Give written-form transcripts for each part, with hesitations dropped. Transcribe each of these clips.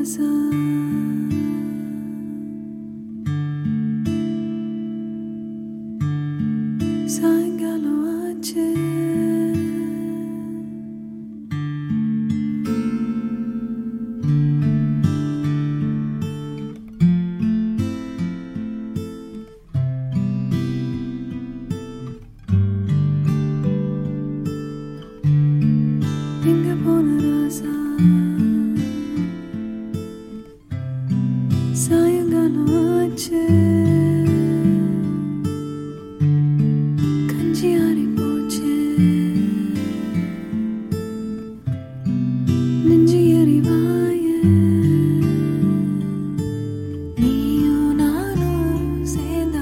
ராசா சாயங்காலம் ஆச்சு எங்க போன ராசா சாயங்காலம் ஆச்சு கஞ்சி ஆறி போச்சு நெஞ்சு எறிவாய நீயும் நானும் சேர்ந்தா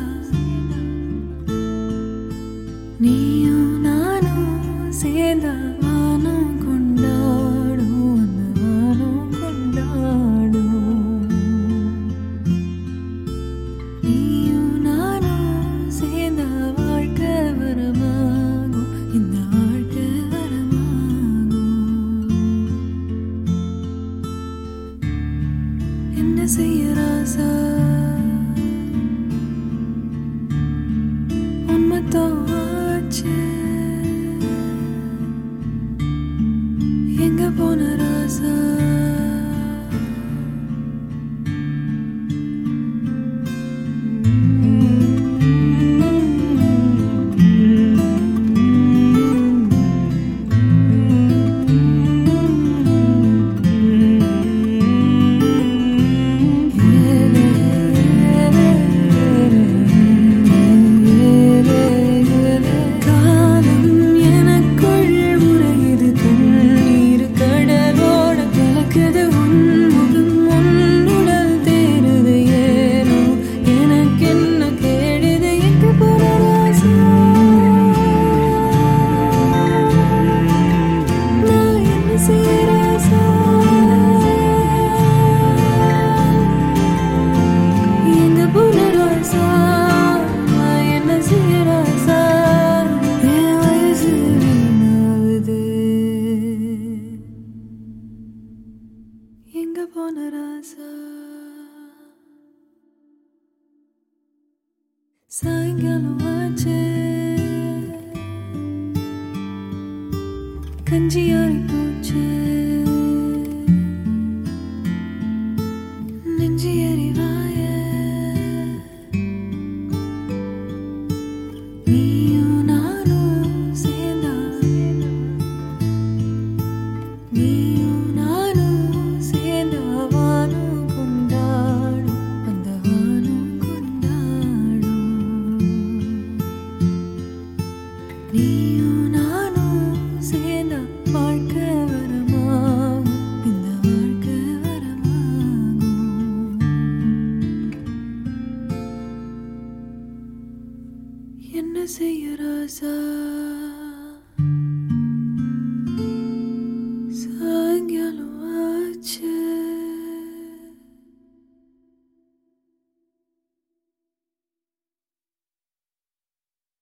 நீயும் நானும் சேர்ந்தா வானம் கொண்டாடும் அந்த வானம் கொண்டாடும் நீயும் நானும் சேர்ந்தா வாழ்க்கை வரமாகும் இந்த வாழ்க்கை வரமாகும் என்ன செய்ய ராசா உண்மைத்தான் ஆச்சு எங்க போன ராசா எங்க போன ராசா சாயங்காலம் ஆச்சு கஞ்சி ஆறி போச்சு